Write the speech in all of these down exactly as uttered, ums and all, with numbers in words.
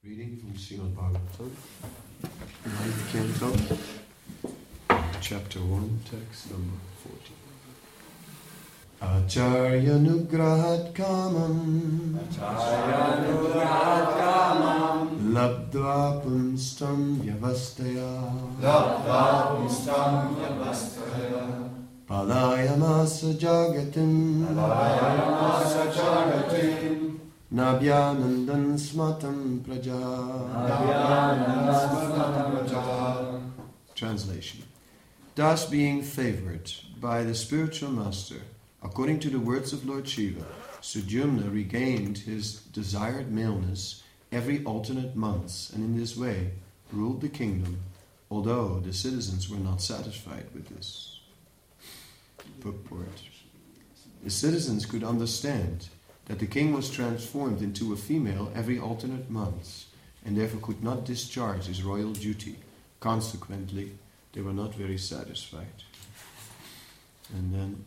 Reading from Srimad Bhagavatam, ninth canto, chapter one, text number forty. Acharya nugrahat kamam Acharya nugrahat kamam labdva punstam vyavastaya Labdva punstam vyavastaya palayamasa jagatim Palayamasa jagatim Nabhyanandan smatam praja. Nabhyanandan smatam praja. Translation. Thus being favored by the spiritual master, according to the words of Lord Shiva, Sudyumna regained his desired maleness every alternate months, and in this way ruled the kingdom, although the citizens were not satisfied with this. Purport. The citizens could understand that the king was transformed into a female every alternate months, and therefore could not discharge his royal duty. Consequently, they were not very satisfied. And then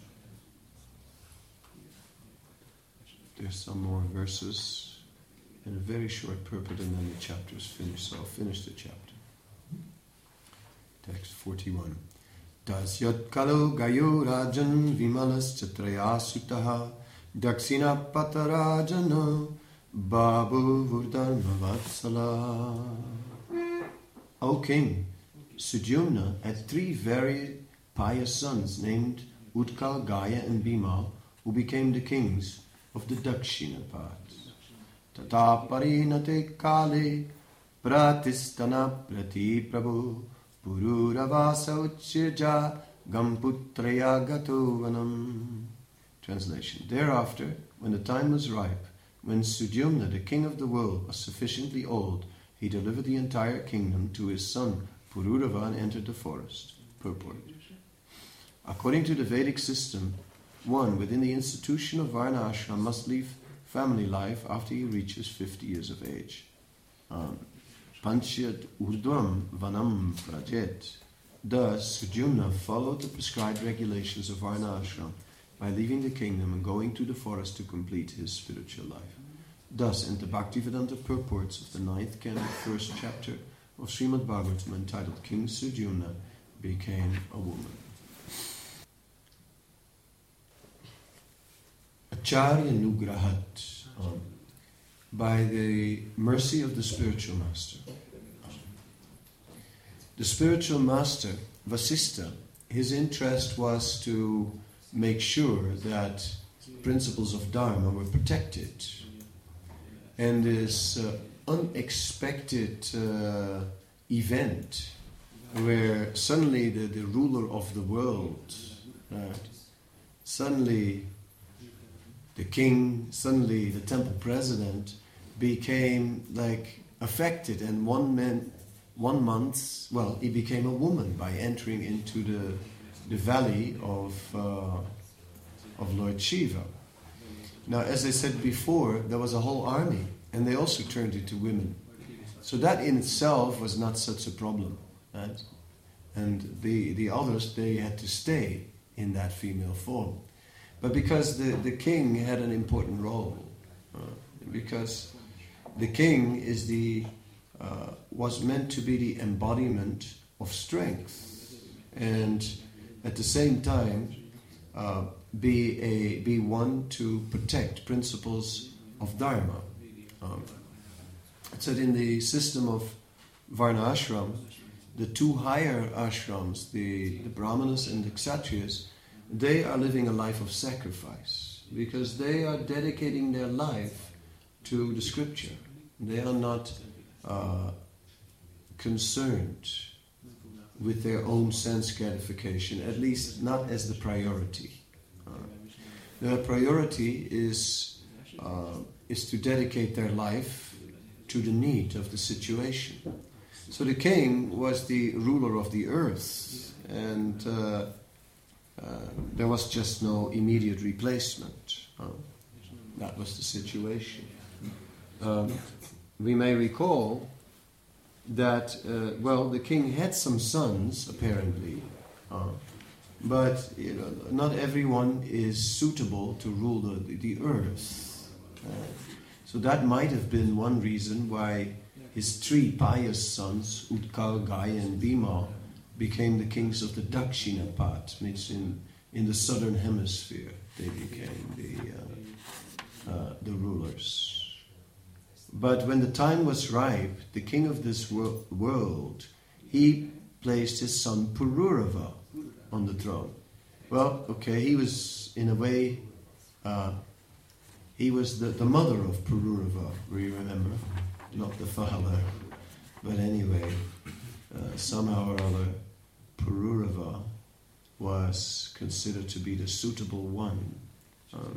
there's some more verses and a very short purport, and then the chapter is finished. So I'll finish the chapter. Text forty-one. Tasyat kalu gayu rajan vimalas chatraya sutaha Dakshina patarajana babu vurdharma vatsala. O king, Sudyumna had three very pious sons named Utkal, Gaya and Bimal, who became the kings of the Dakshina part. Tata parinate kale pratistana prati prabhu pururavasa uchirja gamputraya gatovanam. Translation. Thereafter, when the time was ripe, when Sudyumna, the king of the world, was sufficiently old, he delivered the entire kingdom to his son Pururava and entered the forest. Purport. According to the Vedic system, one within the institution of Varna Ashram must leave family life after he reaches fifty years of age. Um, Panchyat urdvam vanam prajet. Thus, Sudyumna followed the prescribed regulations of Varna Ashram by leaving the kingdom and going to the forest to complete his spiritual life. Thus, in the Bhaktivedanta purports of the ninth canto, first chapter of Srimad Bhagavatam, entitled King Sudyumna became a woman. Acharya Nugrahat, um, by the mercy of the spiritual master. The spiritual master, Vasistha, his interest was to make sure that principles of Dharma were protected. And this uh, unexpected uh, event where suddenly the, the ruler of the world, right, suddenly the king, suddenly the temple president became like affected, and one man, one month, well, he became a woman by entering into the the valley of uh, of Lord Shiva. Now, as I said before, there was a whole army, and they also turned into women. So that in itself was not such a problem, right? And the the others, they had to stay in that female form. But because the, the king had an important role, uh, because the king is the uh, was meant to be the embodiment of strength, and at the same time uh, be a be one to protect principles of Dharma. Um, it said in the system of Varna Ashram, the two higher ashrams, the, the Brahmanas and the Kshatriyas, they are living a life of sacrifice because they are dedicating their life to the scripture. They are not uh, concerned with their own sense gratification, at least not as the priority. Uh, their priority is uh, is to dedicate their life to the need of the situation. So the king was the ruler of the earth, and uh, uh, there was just no immediate replacement. Uh, that was the situation. Um, we may recall that, uh, well, the king had some sons, apparently, uh, but you know, not everyone is suitable to rule the, the earth. Uh, so that might have been one reason why his three pious sons, Utkal, Gai and Bhima, became the kings of the Dakshinapat, means in, in the southern hemisphere they became the, uh, uh, the rulers. But when the time was ripe, the king of this wor- world, he placed his son Pururava on the throne. Well, okay, he was in a way, uh, he was the, the mother of Pururava, you remember? Not the father. But anyway, uh, somehow or other, Pururava was considered to be the suitable one. Um,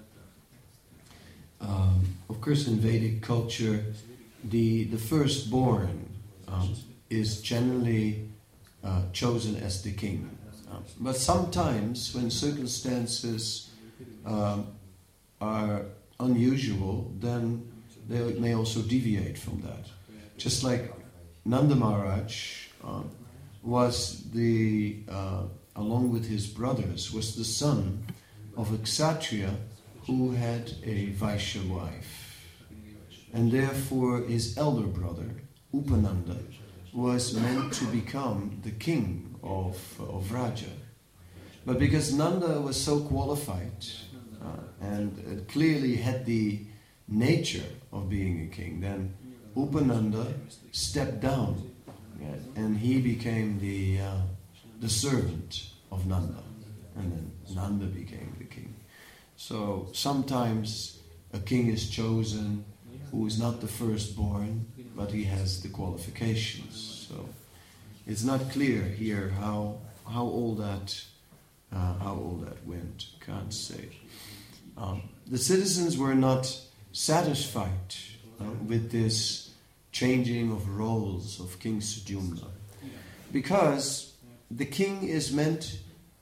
um, of course, in Vedic culture, the, the firstborn um, is generally uh, chosen as the king. Um, but sometimes, when circumstances um, are unusual, then they may also deviate from that. Just like Nanda Maharaj uh, was the, uh, along with his brothers, was the son of a Kshatriya who had a Vaishya wife. And therefore his elder brother, Upananda, was meant to become the king of, of Raja. But because Nanda was so qualified uh, and uh, clearly had the nature of being a king, then Upananda stepped down, yeah, and he became the uh, the servant of Nanda, and then Nanda became the king. So sometimes a king is chosen who is not the firstborn, but he has the qualifications. So it's not clear here how how all that uh, how all that went. Can't say. Um, the citizens were not satisfied uh, with this changing of roles of King Sudyumna, because the king is meant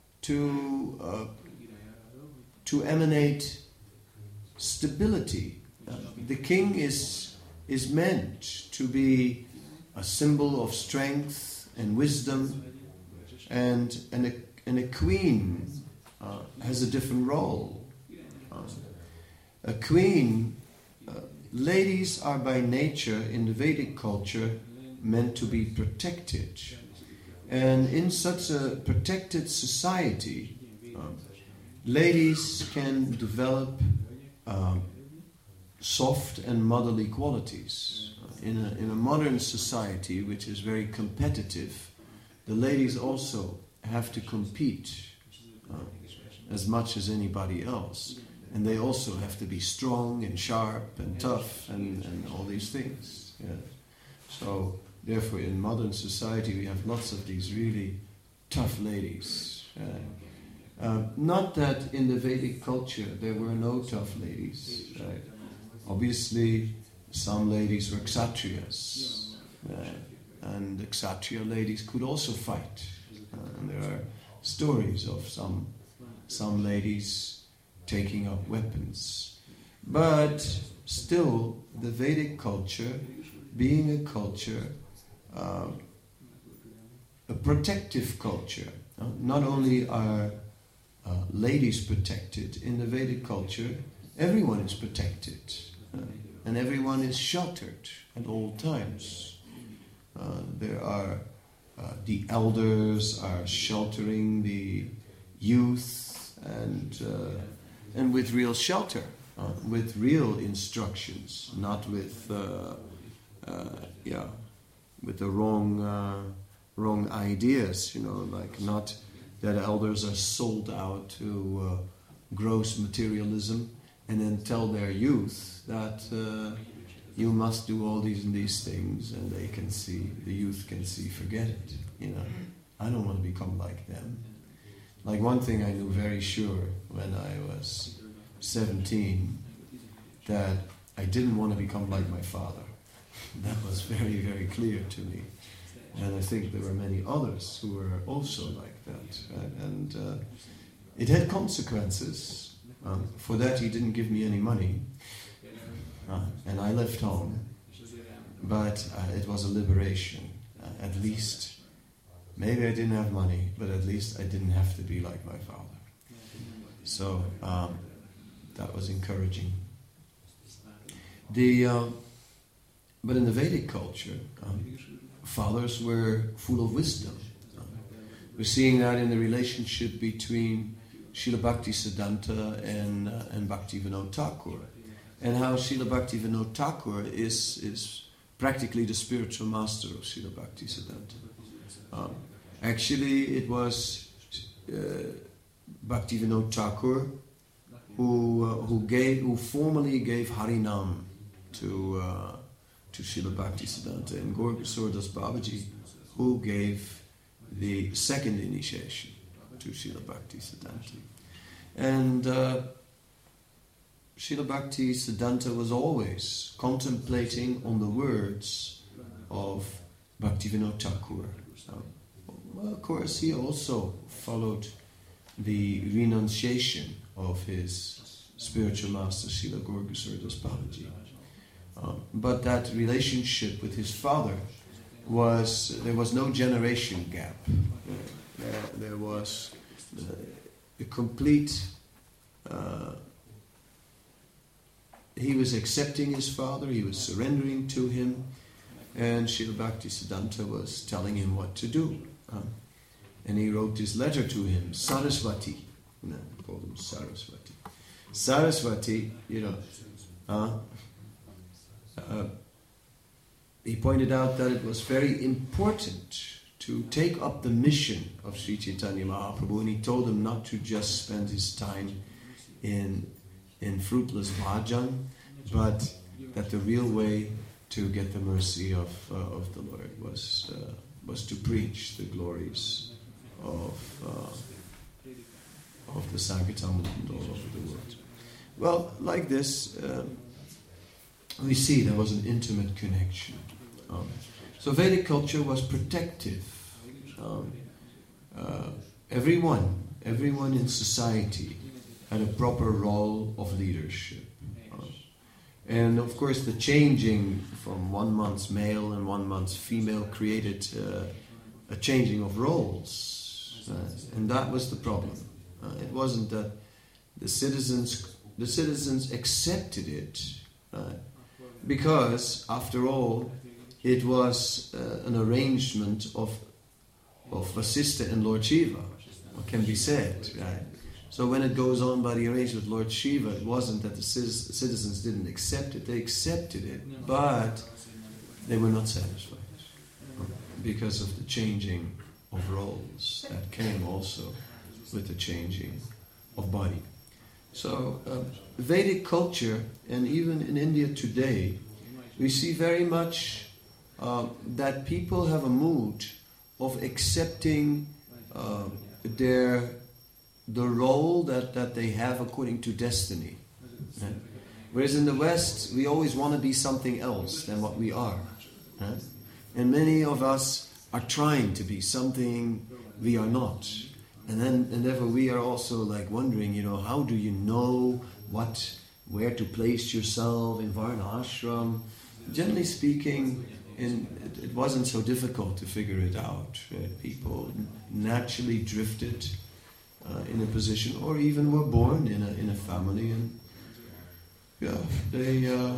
to uh, to emanate stability. Uh, the king is is meant to be a symbol of strength and wisdom, and and a, and a queen uh, has a different role. Uh, a queen, uh, ladies are by nature in the Vedic culture meant to be protected, and in such a protected society, uh, ladies can develop um, soft and motherly qualities. Uh, in a in a modern society which is very competitive, the ladies also have to compete uh, as much as anybody else. And they also have to be strong and sharp and tough and, and all these things. Yeah. So, therefore, in modern society we have lots of these really tough ladies. Uh, uh, not that in the Vedic culture there were no tough ladies. Right? Obviously, some ladies were Kshatriyas. Uh, and the Kshatriya ladies could also fight. Uh, and there are stories of some some ladies taking up weapons. But still, the Vedic culture, being a culture, uh, a protective culture, uh, not only are uh, ladies protected, in the Vedic culture, everyone is protected, uh, and everyone is sheltered at all times. Uh, there are, uh, the elders are sheltering the youth, and uh, and with real shelter, uh, with real instructions, not with uh, uh, yeah, with the wrong uh, wrong ideas. You know, like not that elders are sold out to uh, gross materialism and then tell their youth that uh, you must do all these and these things, and they can see, the youth can see, forget it. You know, I don't want to become like them. Like one thing I knew very sure when I was seventeen, that I didn't want to become like my father. That was very, very clear to me. And I think there were many others who were also like that. Right? And uh, it had consequences. Um, for that he didn't give me any money. Uh, and I left home. But uh, it was a liberation, uh, at least. Maybe I didn't have money, but at least I didn't have to be like my father. So um, that was encouraging. The uh, but in the Vedic culture, um, fathers were full of wisdom. Um, we're seeing that in the relationship between Srila Bhaktisiddhanta and uh, and Bhaktivinoda Thakur, and how Srila Bhaktivinoda Thakur is is practically the spiritual master of Srila Bhaktisiddhanta. Um, actually, it was uh, Bhaktivinoda Thakur who uh, who gave who formally gave Harinam to uh, to Srila Bhaktisiddhanta, and Gaura Kishora Das Babaji who gave the second initiation to Srila Bhaktisiddhanta. And uh, Srila Bhaktisiddhanta was always contemplating on the words of Bhaktivinoda Thakur. So, well, of course, he also followed the renunciation of his spiritual master, Srila Gaura Kishora Das Babaji. Um, but that relationship with his father was, there was no generation gap. Uh, there, there was uh, a complete, uh, he was accepting his father, he was surrendering to him, and Srila Bhaktisiddhanta was telling him what to do. Um, and he wrote this letter to him, Saraswati. No, called him Saraswati. Saraswati, you know, uh, uh, he pointed out that it was very important to take up the mission of Sri Chaitanya Mahaprabhu, and he told him not to just spend his time in in fruitless bhajan, but that the real way to get the mercy of uh, of the Lord was uh, was to preach the glories of uh, of the Sankirtan movement all over the world. Well, like this, uh, we see there was an intimate connection. Um, so Vedic culture was protective. Um, uh, everyone, everyone in society had a proper role of leadership. Um, and of course the changing from one month's male and one month's female created uh, a changing of roles. Uh, and that was the problem. Uh, it wasn't that the citizens, the citizens accepted it, uh, because after all, it was uh, an arrangement of of Vasistha and Lord Shiva. What can be said, right? So when it goes on by the arrangement with Lord Shiva, it wasn't that the citizens didn't accept it; they accepted it, but they were not satisfied because of the changing of roles that came also with the changing of body. So uh, Vedic culture, and even in India today, we see very much uh, that people have a mood of accepting uh, their the role that, that they have according to destiny. Right? Whereas in the West, we always want to be something else than what we are. Right? And many of us are trying to be something we are not. And then, and therefore we are also like wondering, you know, how do you know what, where to place yourself in Varna Ashram? Generally speaking, in, it, it wasn't so difficult to figure it out. Right? People naturally drifted uh, in a position, or even were born in a in a family, and yeah, they uh,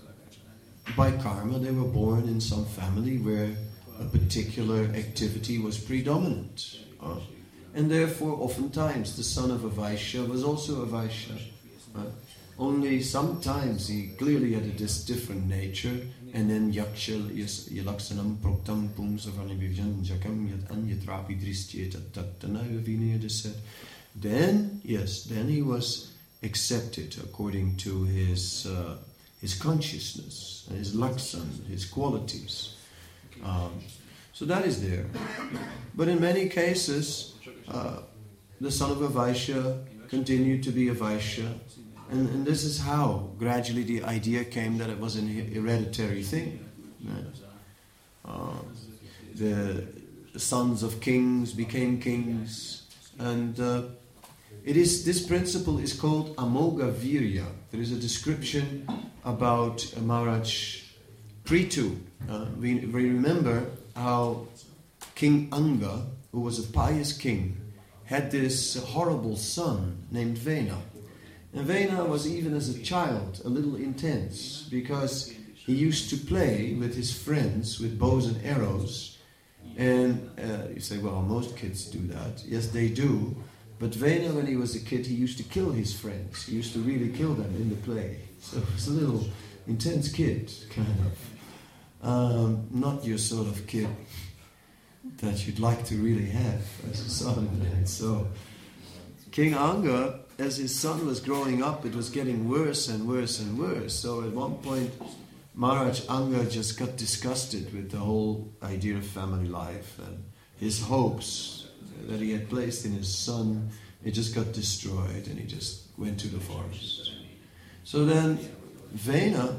by karma they were born in some family where a particular activity was predominant. Uh, And therefore, oftentimes, the son of a Vaishya was also a Vaishya. Right? Only sometimes he clearly had a dis- different nature, and then yaksha yalaksanam proktam pumsavani vivyanjakam yat anyatrapi dristyeta tattanaya vinayada said. Then, yes, then he was accepted according to his uh, his consciousness, his laksan, his qualities. Um, so that is there. But in many cases, Uh, the son of a Vaishya continued to be a Vaishya, and, and this is how gradually the idea came that it was an hereditary thing. Right? Uh, the sons of kings became kings, and uh, it is this principle is called Amoga Virya. There is a description about uh, Maharaj Prithu. Uh, we, we remember how King Anga, who was a pious king, had this horrible son named Vena. And Vena was, even as a child, a little intense, because he used to play with his friends with bows and arrows. And uh, you say, well, most kids do that. Yes, they do. But Vena, when he was a kid, he used to kill his friends. He used to really kill them in the play. So he was a little intense kid, kind of. Um, not your sort of kid that you'd like to really have as a son. And so King Anga, as his son was growing up, it was getting worse and worse and worse. So at one point, Maharaj Anga just got disgusted with the whole idea of family life, and his hopes that he had placed in his son, it just got destroyed, and he just went to the forest. So then Vena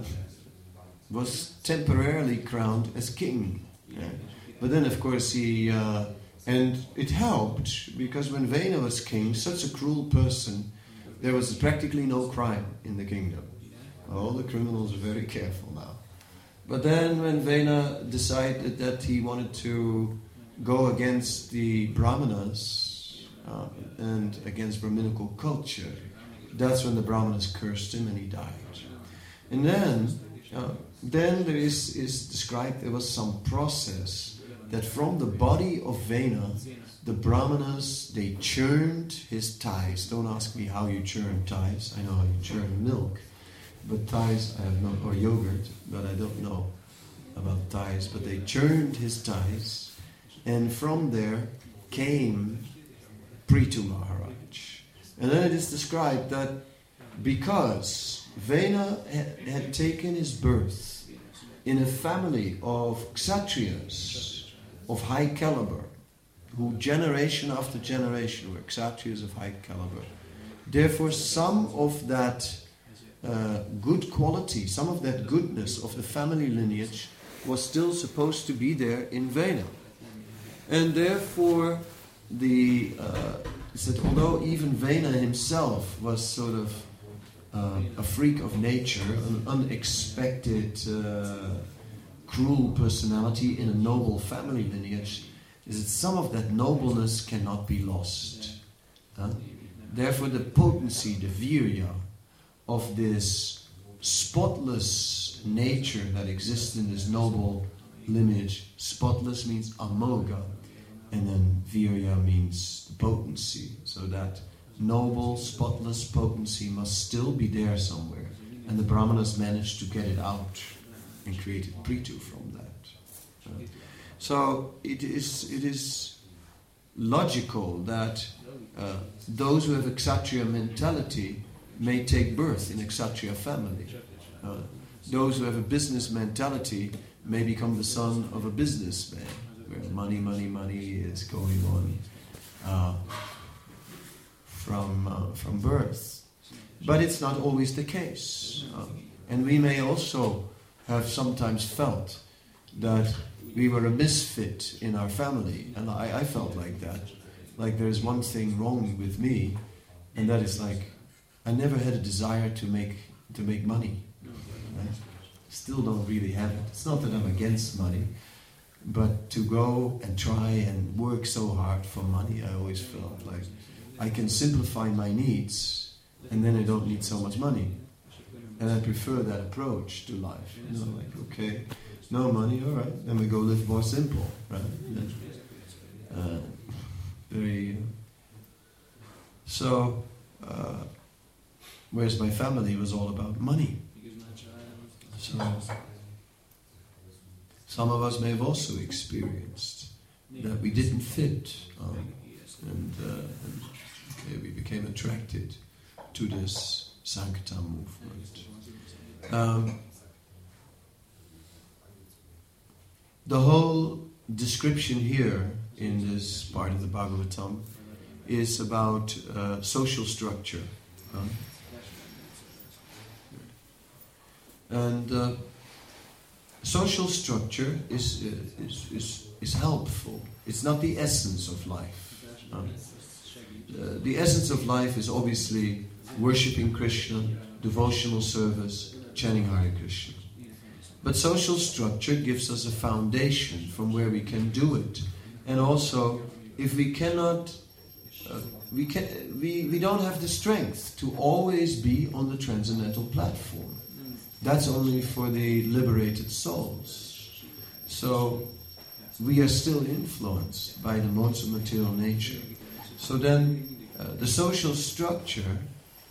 was temporarily crowned as king. Yeah. But then of course he, uh, and it helped, because when Vena was king, such a cruel person, there was practically no crime in the kingdom. All the criminals are very careful now. But then when Vena decided that he wanted to go against the Brahmanas uh, and against Brahminical culture, that's when the Brahmanas cursed him and he died. And then, uh, then there is, is described there was some process that from the body of Vena, the Brahmanas, they churned his thighs. Don't ask me how you churn thighs. I know how you churn milk. But thighs, I have no, or yogurt, but I don't know about thighs. But they churned his thighs, and from there came Prithu Maharaj. And then it is described that because Vena had, had taken his birth in a family of Kshatriyas of high caliber, who generation after generation were Kshatriyas of high caliber, therefore some of that Uh, good quality, some of that goodness of the family lineage was still supposed to be there in Vena. And therefore, the uh, said, although even Vena himself was sort of uh, a freak of nature, an unexpected, uh, cruel personality in a noble family lineage, is that some of that nobleness cannot be lost. Huh? Therefore, the potency, the virya, of this spotless nature that exists in this noble lineage. Spotless means amoga, and then virya means the potency. So that noble, spotless potency must still be there somewhere. And the Brahmanas managed to get it out and created Prithu from that. Uh, so it is it is logical that uh, those who have a Kshatriya mentality may take birth in a Kshatriya family. Uh, those who have a business mentality may become the son of a businessman, where money, money, money is going on uh, from uh, from birth. But it's not always the case. Uh, and we may also have sometimes felt that we were a misfit in our family. And I, I felt like that. Like there's one thing wrong with me, and that is like, I never had a desire to make to make money. Right? Still don't really have it. It's not that I'm against money, but to go and try and work so hard for money, I always felt like I can simplify my needs, and then I don't need so much money. And I prefer that approach to life. You know, like, okay, no money, all right, then we go live more simple, right? Then, uh, very. Uh, so. Uh, Whereas my family was all about money. So, some of us may have also experienced that we didn't fit, um, and, uh, and okay, we became attracted to this Sankirtan movement. Um, the whole description here in this part of the Bhagavatam is about uh, social structure. Um, And uh, social structure is, uh, is is is helpful. It's not the essence of life. Uh, uh, the essence of life is obviously worshipping Krishna, devotional service, chanting Hare Krishna. But social structure gives us a foundation from where we can do it. And also, if we cannot, uh, we can we we don't have the strength to always be on the transcendental platform. that's only for the liberated souls. So we are still influenced by the modes of material nature. So then uh, the social structure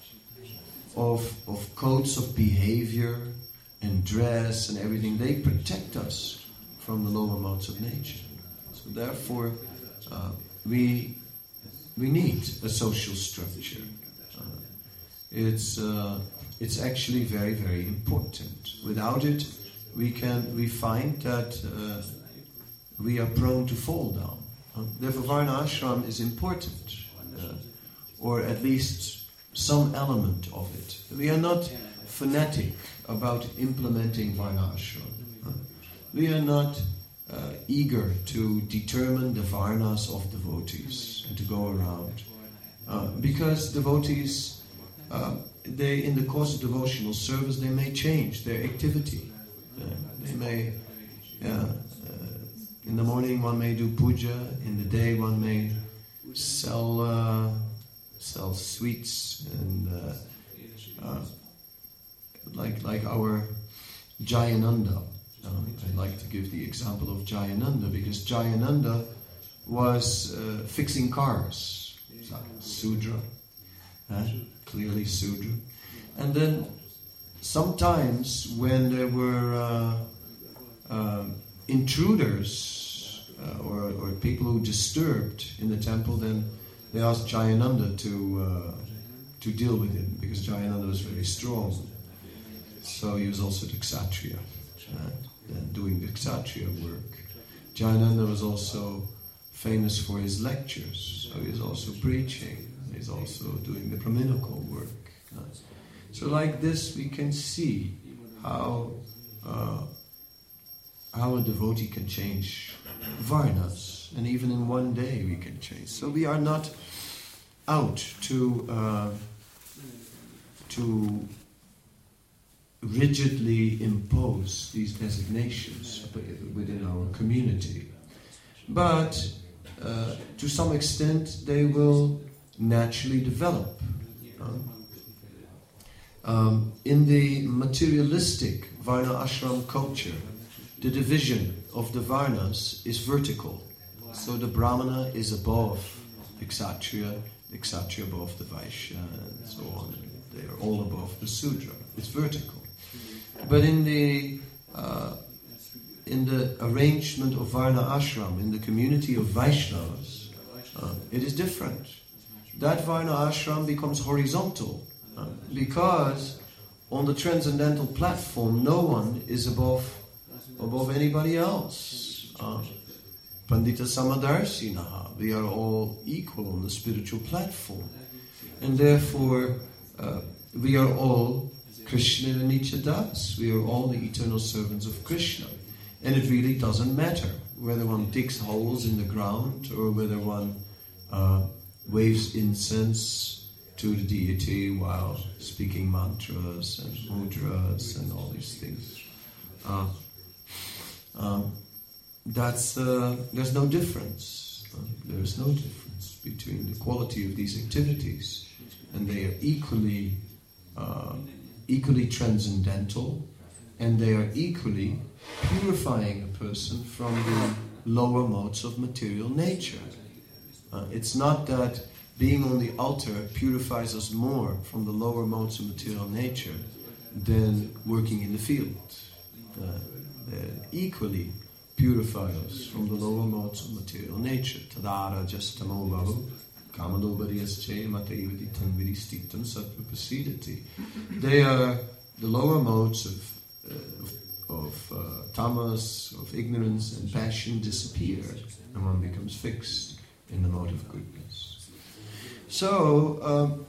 of, of codes of behavior and dress and everything, they protect us from the lower modes of nature. So therefore, uh, we we need a social structure. Uh, it's uh, it's actually very, very important. Without it, we can we find that uh, we are prone to fall down. Uh, therefore, Varna Ashram is important, uh, or at least some element of it. We are not fanatic about implementing Varna Ashram. Uh, we are not uh, eager to determine the Varnas of devotees and to go around. Uh, because devotees, uh, they in the course of devotional service, they may change their activity. Uh, they may, uh, uh, in the morning one may do puja, in the day one may sell uh, sell sweets and uh, uh, like like our Jayananda. Uh, I like to give the example of Jayananda because Jayananda was uh, fixing cars, Sudra, uh, clearly Sudra. And then sometimes when there were uh, uh, intruders uh, or, or people who disturbed in the temple, then they asked Jayananda to uh, to deal with him because Jayananda was very strong. So he was also the Kshatriya, uh, and doing the Kshatriya work. Jayananda was also famous for his lectures, so he was also preaching. He's also doing the Brahminical work. Uh, so like this we can see how uh, how a devotee can change varnas, and even in one day we can change. So we are not out to uh, to rigidly impose these designations within our community, but uh, to some extent they will naturally develop. Um, um, in the materialistic Varna Ashram culture, the division of the Varnas is vertical. So the Brahmana is above the Kshatriya, the Kshatriya above the Vaishya, and so on. They are all above the Sudra. It's vertical. But in the uh, in the arrangement of Varna Ashram, in the community of Vaishnavas, uh, it is different. That Varna Ashram becomes horizontal uh, because on the transcendental platform, no one is above above anybody else. Uh, Pandita Samadarshinaha, we are all equal on the spiritual platform, and therefore uh, we are all Krishna Nichadas. We are all the eternal servants of Krishna. And it really doesn't matter whether one digs holes in the ground or whether one uh, waves incense to the deity while speaking mantras and mudras and all these things. Uh, um, that's uh, there's no difference. Uh, there is no difference between the quality of these activities, and they are equally uh, equally transcendental, and they are equally purifying a person from the lower modes of material nature. Uh, it's not that being on the altar purifies us more from the lower modes of material nature than working in the field. Uh, they equally purify us from the lower modes of material nature. Tadara justamo vavu kamadobadiyasche matayavati tanviri stitam sattvapasidati. They are the lower modes of uh, of, of uh, tamas, of ignorance and passion disappear, and one becomes fixed in the mode of goodness. So, um,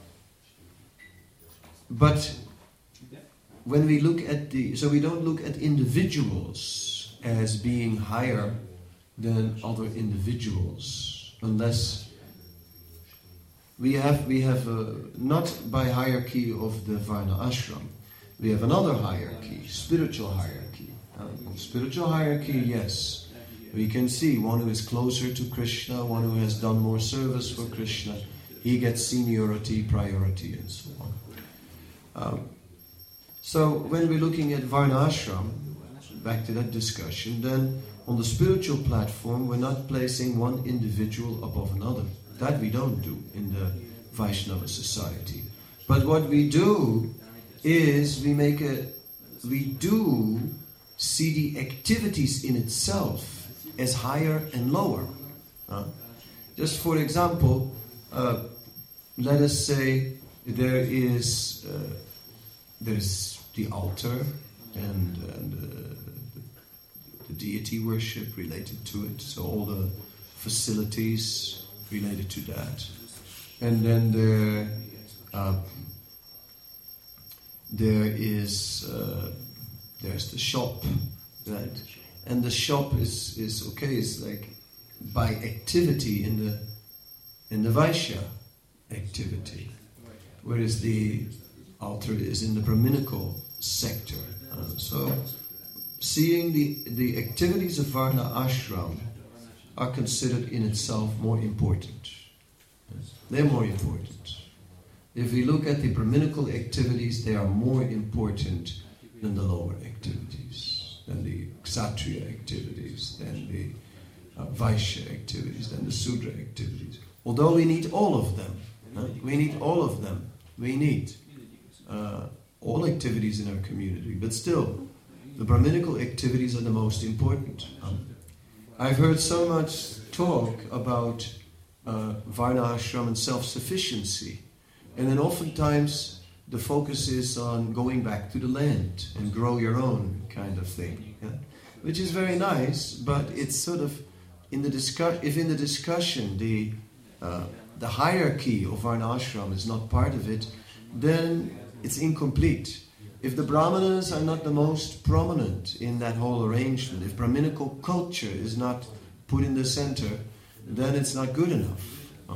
but when we look at the, so we don't look at individuals as being higher than other individuals, unless we have we have a, not by hierarchy of the Varna Ashram. We have another hierarchy, spiritual hierarchy. Uh, spiritual hierarchy, yes. We can see one who is closer to Krishna, one who has done more service for Krishna, he gets seniority, priority, and so on. Um, So when we're looking at Varnashram, back to that discussion, then on the spiritual platform, we're not placing one individual above another. That we don't do in the Vaishnava society. But what we do is we make a, we do see the activities in itself as higher and lower. Uh, just for example, uh, let us say there is uh, there is the altar and, and uh, the, the deity worship related to it, so all the facilities related to that, and then there uh, there is uh, there's the shop, right? And the shop is is okay. It's like by activity in the in the Vaishya activity, whereas the altar is in the Brahminical sector. Uh, so, seeing the the activities of Varna Ashram are considered in itself more important. They're more important. If we look at the Brahminical activities, they are more important than the lower activities, than the Kshatriya activities, than the uh, Vaishya activities, than the Sudra activities. Although we need all of them. Uh, we need all of them. We need uh, all activities in our community. But still, the Brahminical activities are the most important. Um, I've heard so much talk about uh, Varna Ashram and self-sufficiency. And then oftentimes the focus is on going back to the land and grow your own kind of thing. Yeah? Which is very nice, but it's sort of, in the discuss- if in the discussion the uh, the hierarchy of Varna Ashram is not part of it, then it's incomplete. If the Brahmanas are not the most prominent in that whole arrangement, if Brahminical culture is not put in the center, then it's not good enough. Uh,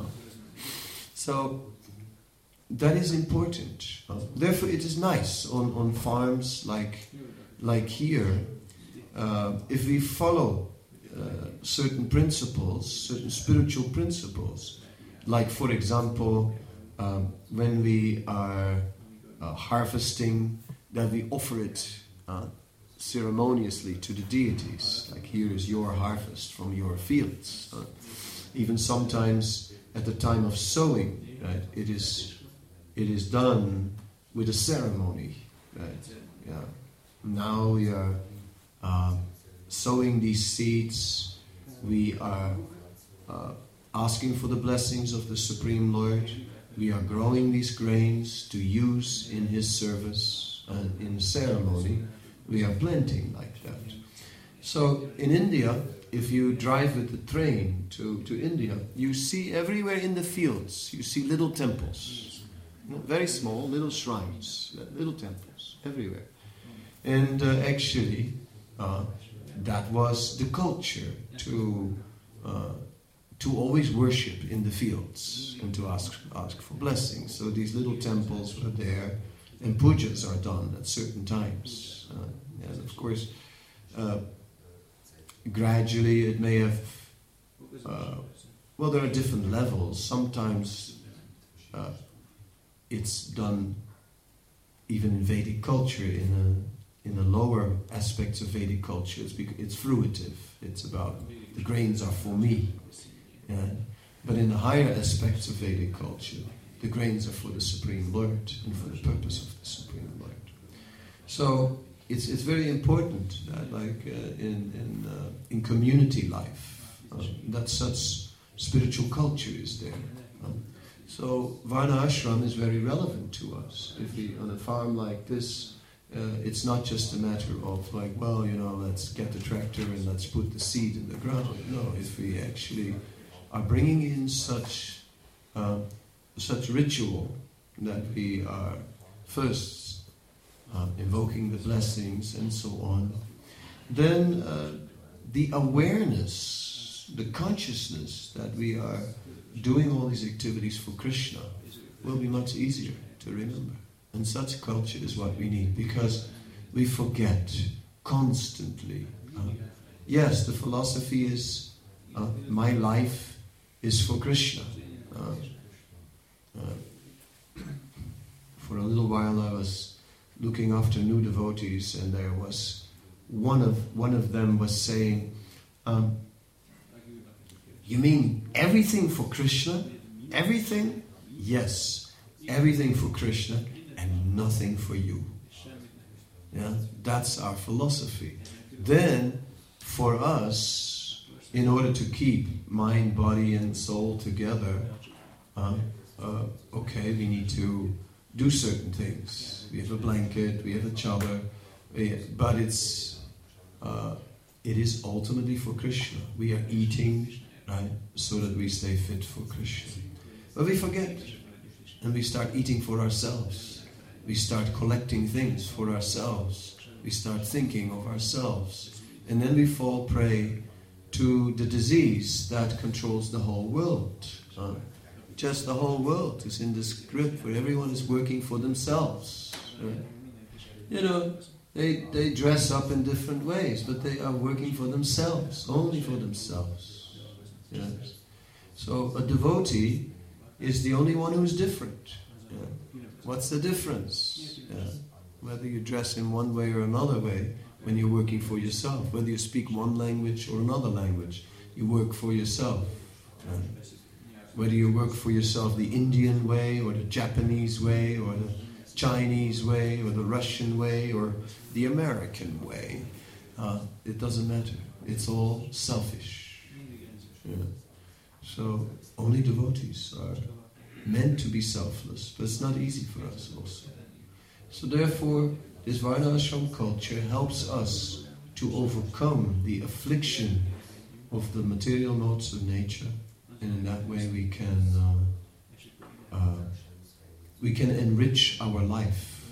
so, that is important. Uh, therefore, it is nice on, on farms like, like here, uh, if we follow uh, certain principles, certain spiritual principles, like, for example, um, when we are uh, harvesting, that we offer it uh, ceremoniously to the deities. Like, here is your harvest from your fields. Uh, even sometimes at the time of sowing, right, it is it is done with a ceremony. Right? Yeah. Now we are uh, sowing these seeds. We are uh, asking for the blessings of the Supreme Lord. We are growing these grains to use in His service, and in ceremony we are planting like that. So in India, if you drive with the train to, to India, you see everywhere in the fields, you see little temples. You know, very small, little shrines, little temples, everywhere. And uh, actually, uh, that was the culture to... Uh, to always worship in the fields and to ask ask for blessings. So these little temples were there, and pujas are done at certain times. Uh, and of course, uh, gradually it may have, uh, well, there are different levels. Sometimes uh, it's done even in Vedic culture, in a, in the lower aspects of Vedic culture. It's, bec- it's fruitive. It's about, the grains are for me. Yeah. But in the higher aspects of Vedic culture, the grains are for the Supreme Lord and for the purpose of the Supreme Lord. So it's it's very important that, like uh, in in uh, in community life, uh, that such spiritual culture is there. Um, so Varna Ashram is very relevant to us. If we on a farm like this, uh, it's not just a matter of like, well, you know, let's get the tractor and let's put the seed in the ground. No, if we actually are bringing in such uh, such ritual that we are first uh, invoking the blessings and so on, then uh, the awareness, the consciousness that we are doing all these activities for Krishna will be much easier to remember. And such culture is what we need, because we forget constantly. Uh, yes, the philosophy is uh, my life is for Krishna. Uh, uh, for a little while I was looking after new devotees, and there was one of one of them was saying, um, "You mean everything for Krishna? Everything? Yes, everything for Krishna and nothing for you." Yeah, that's our philosophy. Then, for us, in order to keep mind, body, and soul together, uh, uh, okay, we need to do certain things. We have a blanket, we have a chadar, but it's uh, it is ultimately for Krishna. We are eating, right, so that we stay fit for Krishna. But we forget, and we start eating for ourselves. We start collecting things for ourselves. We start thinking of ourselves. And then we fall prey to the disease that controls the whole world. Uh, just the whole world is in this grip where everyone is working for themselves. Right? You know, they, they dress up in different ways, but they are working for themselves, only for themselves. Yes. So a devotee is the only one who is different. Yeah. What's the difference? Yeah. Whether you dress in one way or another way when you're working for yourself, whether you speak one language or another language, you work for yourself. Yeah. Whether you work for yourself the Indian way or the Japanese way or the Chinese way or the Russian way or the American way, uh, it doesn't matter. It's all selfish. Yeah. So only devotees are meant to be selfless, but it's not easy for us also. So therefore, this Varnashram culture helps us to overcome the affliction of the material modes of nature, and in that way we can uh, uh, we can enrich our life.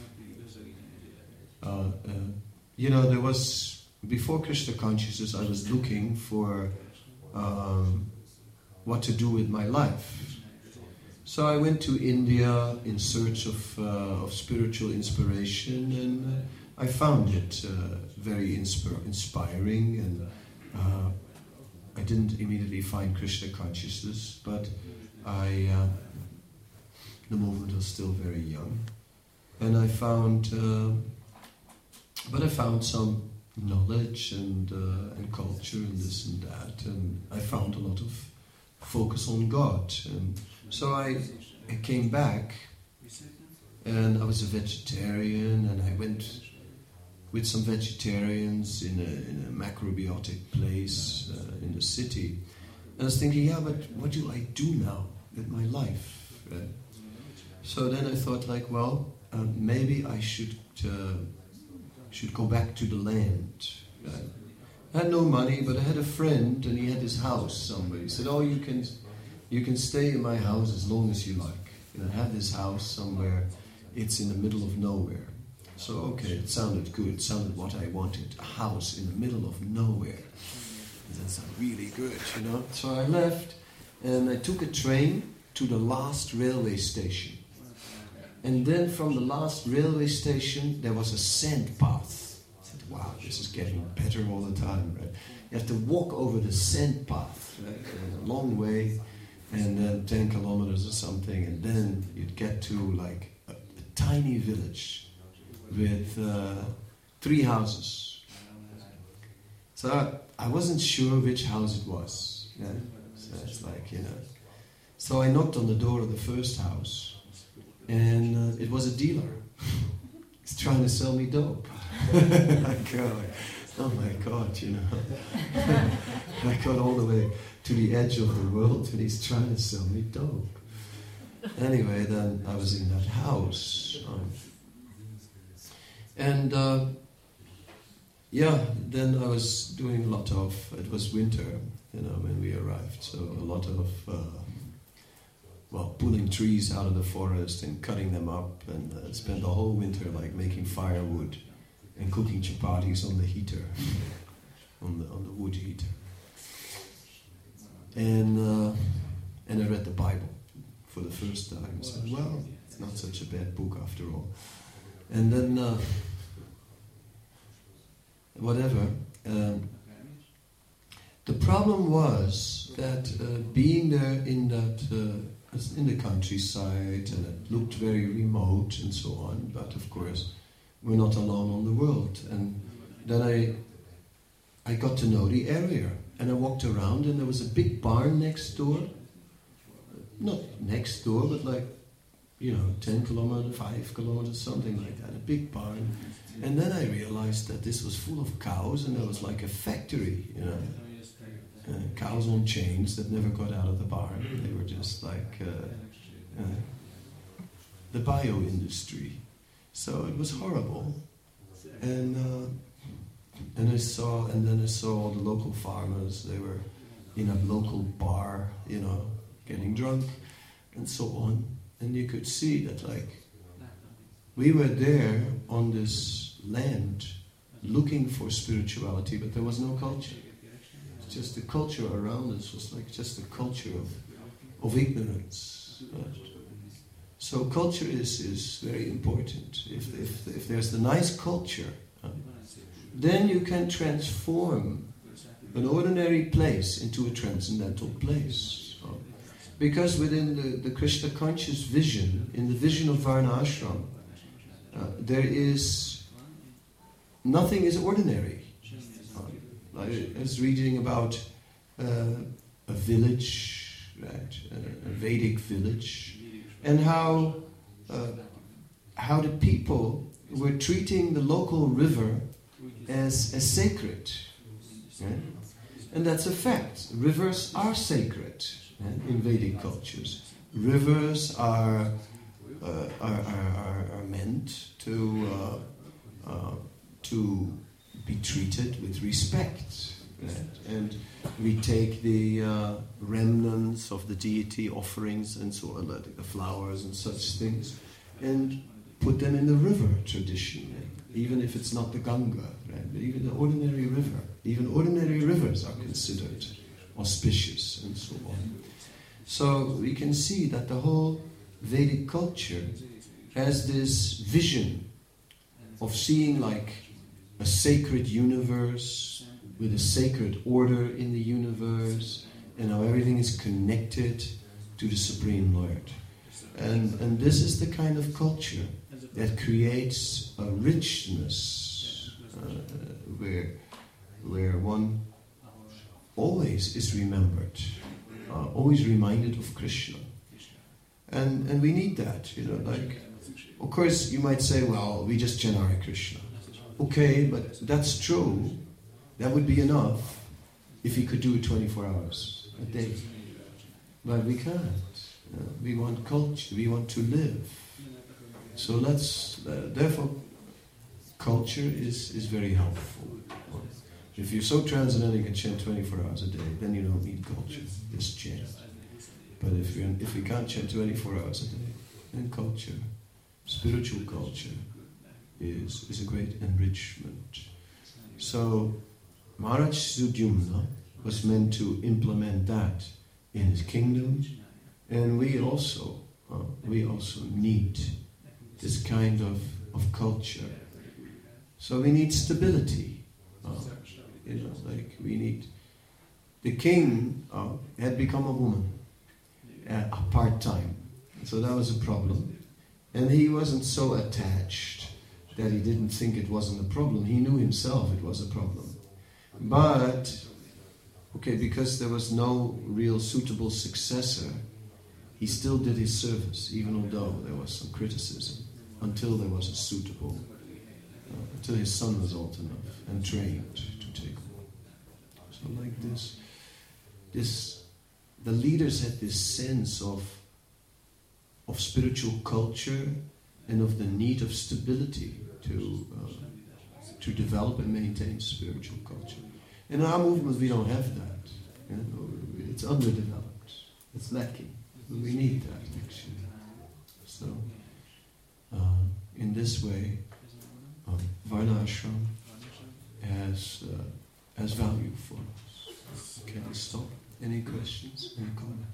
Uh, uh, you know, there was, before Krishna consciousness, I was looking for um, what to do with my life. So I went to India in search of, uh, of spiritual inspiration, and uh, I found it uh, very insp- inspiring, and uh, I didn't immediately find Krishna consciousness, but I uh, the movement was still very young, and I found, uh, but I found some knowledge and uh, and culture and this and that, and I found a lot of focus on God. And so I, I came back, and I was a vegetarian, and I went with some vegetarians in a, in a macrobiotic place uh, in the city. And I was thinking, yeah, but what do I do now with my life? Right? So then I thought, like, well, um, maybe I should uh, should go back to the land. Right? I had no money, but I had a friend, and he had his house somewhere. He said, "Oh, you can, you can stay in my house as long as you like. You know, I have this house somewhere. It's in the middle of nowhere." So okay, it sounded good. It sounded what I wanted. A house in the middle of nowhere. That sounded really good, you know. So I left, and I took a train to the last railway station. And then from the last railway station, there was a sand path. I said, wow, this is getting better all the time, right? You have to walk over the sand path, right? A long way, and then ten kilometers or something, and then you'd get to like a, a tiny village with uh, three houses. So I, I wasn't sure which house it was. Yeah? So it's like, you know. So I knocked on the door of the first house, and uh, it was a dealer. He's trying to sell me dope. I go, oh my God, you know. I got all the way to the edge of the world, and he's trying to sell me dope. Anyway, then I was in that house. Um, and uh, yeah, then I was doing a lot of, it was winter, you know, when we arrived. So a lot of, uh, well, pulling trees out of the forest and cutting them up, and uh, spent the whole winter like making firewood and cooking chapatis on the heater, on the on the wood heater. And uh, and I read the Bible for the first time. I said, well, it's not such a bad book after all. And then uh, whatever. Um, the problem was that uh, being there in that. Uh, in the countryside, and it looked very remote and so on, but of course we're not alone on the world. And then I, I got to know the area, and I walked around, and there was a big barn next door. Not next door, but like, you know, ten kilometers, five kilometers, something like that, a big barn. And then I realized that this was full of cows, and there was like a factory, you know, uh, cows on chains that never got out of the barn. They were just like uh, uh, the bio industry. So it was horrible. And uh, and I saw, and then I saw all the local farmers. They were in a local bar, you know, getting drunk, and so on. And you could see that, like, we were there on this land looking for spirituality, but there was no culture. It's just the culture around us was like just a culture of of ignorance. Right? So culture is, is very important. If, if, if there's the nice culture, uh, then you can transform an ordinary place into a transcendental place. Uh, because within the, the Krishna conscious vision, in the vision of Varna Ashram, uh, there is, nothing is ordinary. Uh, I was reading about uh, a village, right, a, a Vedic village, and how uh, how the people were treating the local river as, as sacred. Right? And that's a fact. Rivers are sacred, right, in Vedic cultures. Rivers are uh, are, are, are meant to uh, uh, to be treated with respect. Right? And we take the uh, remnants of the deity offerings and so on, like the flowers and such things, and put them in the river traditionally, even if it's not the Ganga, right? But even the ordinary river, even ordinary rivers are considered auspicious and so on. So we can see that the whole Vedic culture has this vision of seeing like a sacred universe with a sacred order in the universe, and how everything is connected to the Supreme Lord. And, and this is the kind of culture that creates a richness uh, where, where one always is remembered, uh, always reminded of Krishna. And, and we need that, you know, like, of course you might say, well, we just chant Hare Krishna. Okay, but that's true. That would be enough if he could do it twenty-four hours a day. But we can't. Uh, we want culture. We want to live. So let's. Uh, therefore, culture is, is very helpful. If you're so transcendental you can chant twenty-four hours a day, then you don't need culture. Just chant. But if you if you can't chant twenty-four hours a day, then culture, spiritual culture, is is a great enrichment. So Maharaj Sudyumna was meant to implement that in his kingdom, and we also uh, we also need this kind of, of culture. So we need stability. Uh, you know, like we need. The king uh, had become a woman, uh, part time, so that was a problem, and he wasn't so attached that he didn't think it wasn't a problem. He knew himself it was a problem. But, okay, because there was no real suitable successor, he still did his service, even although there was some criticism, until there was a suitable, uh, until his son was old enough and trained to take over. So like this, this, the leaders had this sense of, of spiritual culture and of the need of stability to uh, to develop and maintain spiritual culture. In our movement, we don't have that. You know, it's underdeveloped. It's lacking. We need that, actually. So, uh, in this way, um, Varna Ashram has uh, has value for us. Can we stop? Any questions? Any comments?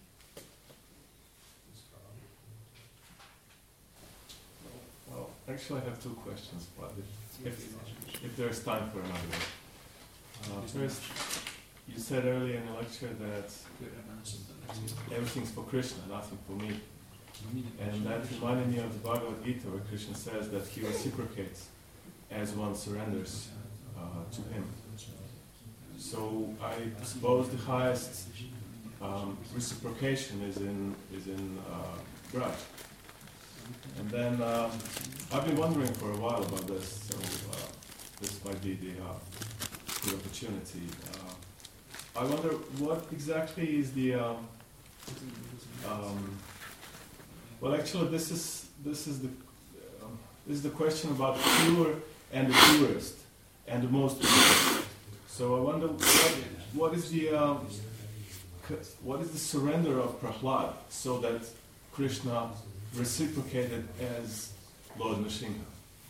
Well, actually, I have two questions, but if, if there's time for another one. Uh, first, you said earlier in the lecture that everything's for Krishna, nothing for me. And that reminded me of the Bhagavad Gita, where Krishna says that he reciprocates as one surrenders uh, to him. So I suppose the highest um, reciprocation is in is in uh, Braj. And then um, I've been wondering for a while about this, so uh, this might be the uh, good opportunity. Uh, I wonder what exactly is the um, um, well, actually, this is this is the um, this is the question about the pure and the purest and the most pure. So I wonder what what is the um, what is the surrender of Prahlad so that Krishna reciprocated as Lord Nrsimha.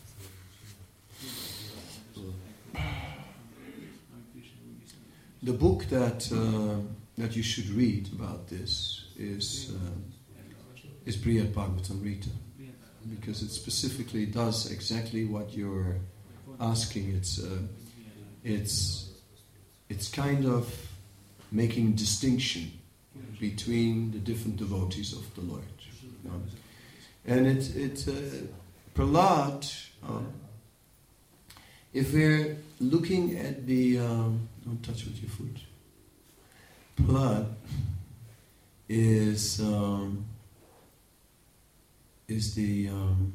The book that uh, that you should read about this is uh, is Brihad Bhagavatamrita, because it specifically does exactly what you're asking. It's uh, it's it's kind of making distinction between the different devotees of the Lord. Um, and it it uh, Prahlad. Um, if we're looking at the um, don't touch with your foot. Prahlad is um, is the um,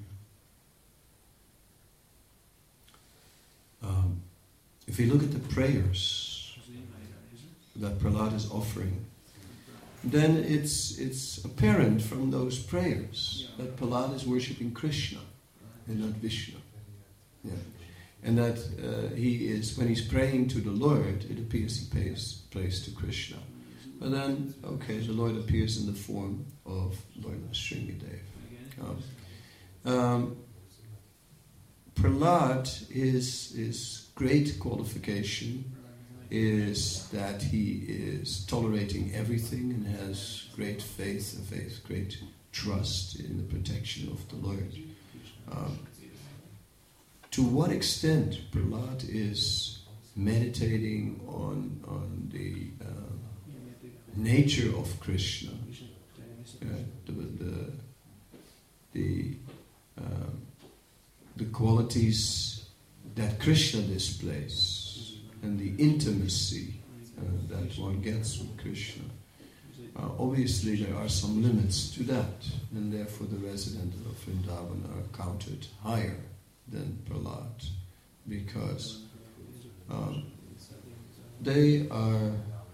um, if we look at the prayers that Prahlad is offering, then it's it's apparent from those prayers that Prahlad is worshipping Krishna and not Vishnu. Yeah. And that uh, he is, when he's praying to the Lord, it appears he pays praise to Krishna. But then, okay, the Lord appears in the form of Lord Sringadev. Um, um, Prahlad, his, his great qualification is that he is tolerating everything and has great faith, and faith, great trust in the protection of the Lord. Um, To what extent Prahlad is meditating on on the uh, nature of Krishna, uh, the the the, uh, the qualities that Krishna displays, and the intimacy uh, that one gets with Krishna. Uh, obviously, there are some limits to that, and therefore the residents of Vrindavan are counted higher than Prahlad, because um, they are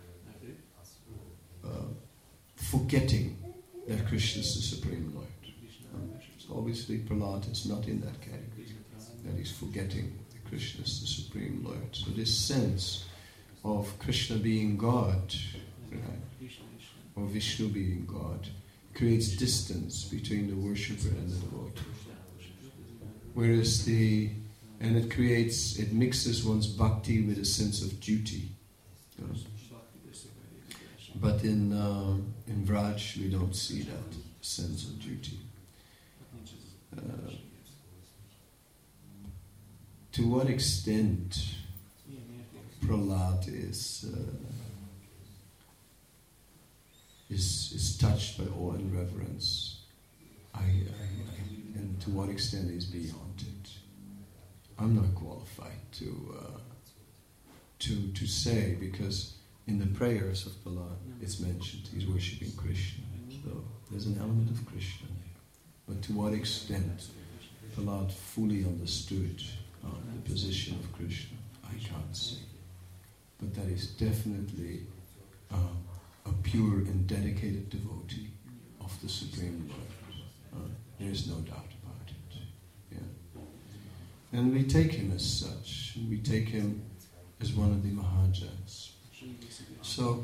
uh, forgetting that Krishna is the Supreme Lord. Um, so obviously Prahlad is not in that category, that he's forgetting that Krishna is the Supreme Lord. So this sense of Krishna being God, right, or Vishnu being God, creates distance between the worshipper and the devotee. Whereas the, and it creates, it mixes one's bhakti with a sense of duty. You know? But in um, in Vraj we don't see that sense of duty. Uh, to what extent Prahlad is uh, is is touched by awe and reverence, I, I, I and to what extent is beyond it, I'm not qualified to uh, to to say, because in the prayers of Prahlad it's mentioned he's worshipping Krishna, so there's an element of Krishna there. But to what extent Prahlad fully understood uh, the position of Krishna, I can't say. But that is definitely uh, a pure and dedicated devotee of the Supreme Lord. Uh, there is no doubt about it. Yeah. And we take him as such. We take him as one of the Mahajans. So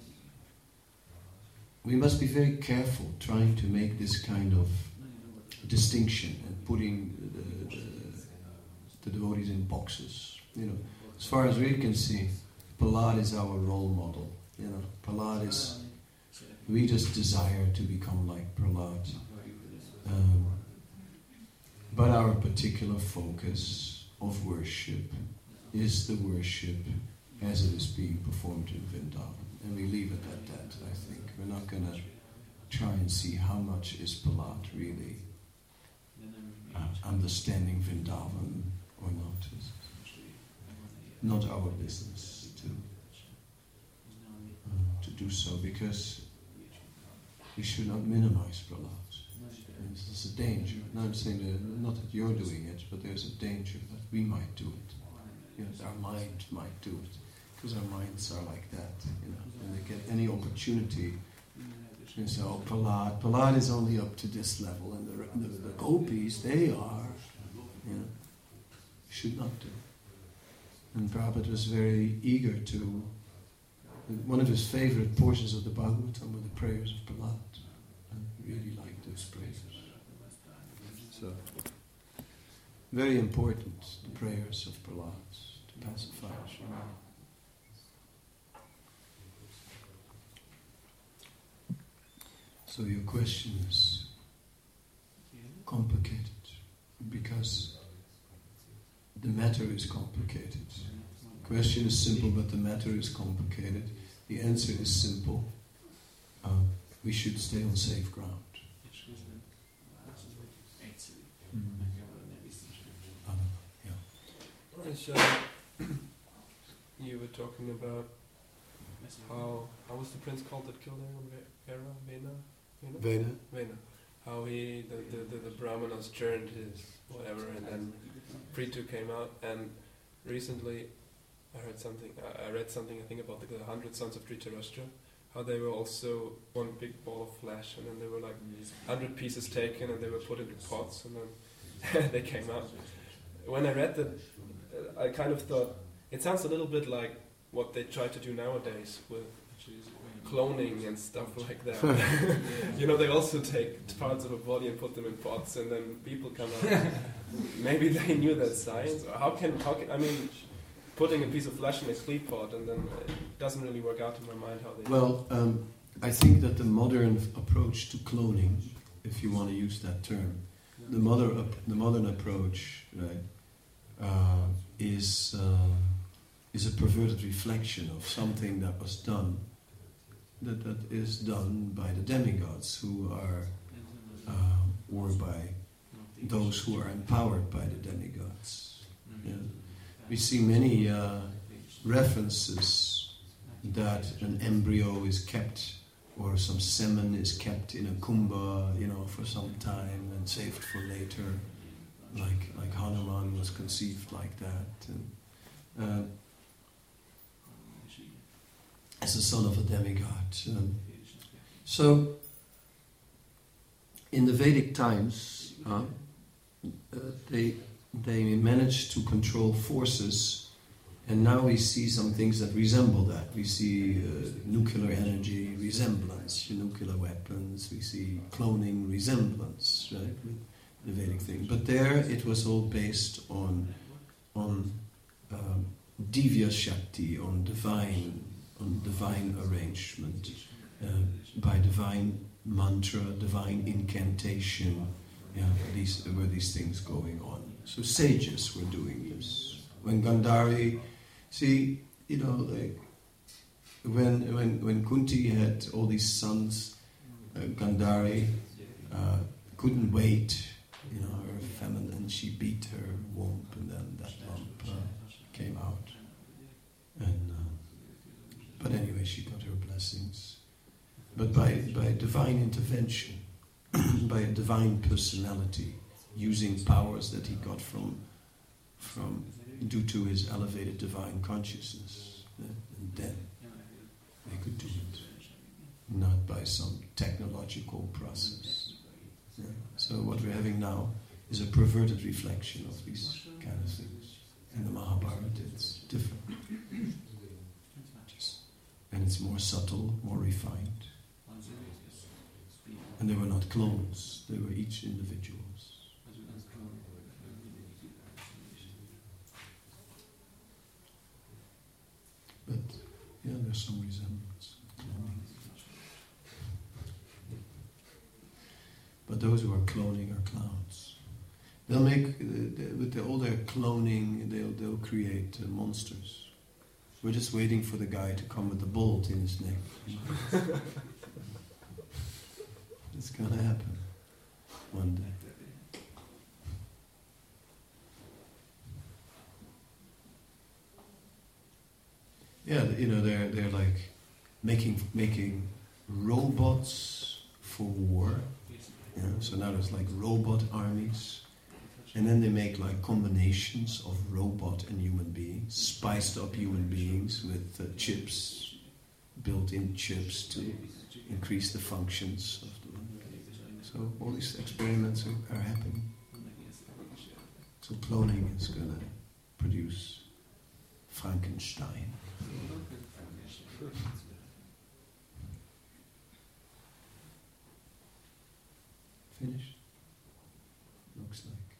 we must be very careful trying to make this kind of distinction and putting the, the, the devotees in boxes. You know, as far as we can see, Prahlad is our role model. You know, Prahlad is, we just desire to become like Prahlad. Um, but our particular focus of worship is the worship as it is being performed in Vrindavan. And we leave it at that, I think. We're not going to try and see how much is Prahlad really uh, understanding Vrindavan or not. It's not our business to uh, to do so, because we should not minimize Prahlad. There's a danger. Now I'm saying that, not that you're doing it, but there's a danger that we might do it. You know, our mind might do it, because our minds are like that. You know, when they get any opportunity, they say, "Oh, Prahlad, Prahlad is only up to this level, and the, the, the gopis, they are." You know, should not do. And Prabhupada was very eager to. One of his favorite portions of the Bhagavatam were the prayers of Prahlad. I really liked those prayers. So, very important, the prayers of Prahlad to pacify Srimad. So your question is complicated, because the matter is complicated. The question is simple, but the matter is complicated. The answer is simple. Uh, we should stay on safe ground. Mm. Yeah. So, you were talking about how how was the prince called that killed him? Vera, Vena, Vena, Vena. Vena. How he the the, the, the Brahmanas churned his whatever, and then Prithu came out. And recently, I heard something. I, I read something. I think about the, the hundred sons of Dhritarashtra. How they were also one big ball of flesh, and then there were like hundred pieces taken, and they were put into pots, and then they came out. When I read that, I kind of thought it sounds a little bit like what they try to do nowadays with cloning and stuff like that. You know, they also take parts of a body and put them in pots, and then people come out. Maybe they knew that science. Or how can how can I mean? Putting a piece of flesh in a clay pot, and then it doesn't really work out in my mind how they. Well, um, I think that the modern approach to cloning, if you want to use that term, the modern ap- the modern approach, right, uh, is uh, is a perverted reflection of something that was done, that that is done by the demigods, who are uh, or by those who are empowered by the demigods. Yeah. We see many uh, references that an embryo is kept, or some semen is kept in a kumbha, you know, for some time and saved for later, like like Hanuman was conceived like that, and, uh, as the son of a demigod. Um, so, in the Vedic times, uh, uh, they. They managed to control forces, and now we see some things that resemble that. We see uh, nuclear energy resemblance, nuclear weapons. We see cloning resemblance, right, with the Vedic thing. But there, it was all based on on um, divya shakti, on divine, on divine arrangement, uh, by divine mantra, divine incantation. Yeah, these were these things going on. So sages were doing this. When Gandhari, see, you know, like when when when Kunti had all these sons, uh, Gandhari uh, couldn't wait, you know, her feminine, and she beat her womb, and then that lump uh, came out. And uh, but anyway, she got her blessings. But by by divine intervention, by a divine personality, using powers that he got from, from due to his elevated divine consciousness, and then they could do it, not by some technological process. Yeah. So what we're having now is a perverted reflection of these kind of things. In the Mahabharata, it's different, and it's more subtle, more refined. And they were not clones; they were each individuals. But yeah, there's some resemblance. But those who are cloning are clowns. They'll make uh, with the, all their cloning. They'll they'll create uh, monsters. We're just waiting for the guy to come with the bolt in his neck. It's going to happen one day. Yeah, you know, they're they're like making making robots for war. You know, so now there's like robot armies, and then they make like combinations of robot and human beings, spiced up human beings with uh, chips, built-in chips to increase the functions of the. So all these experiments are, are happening. So cloning is gonna produce Frankenstein. Finished? Looks like.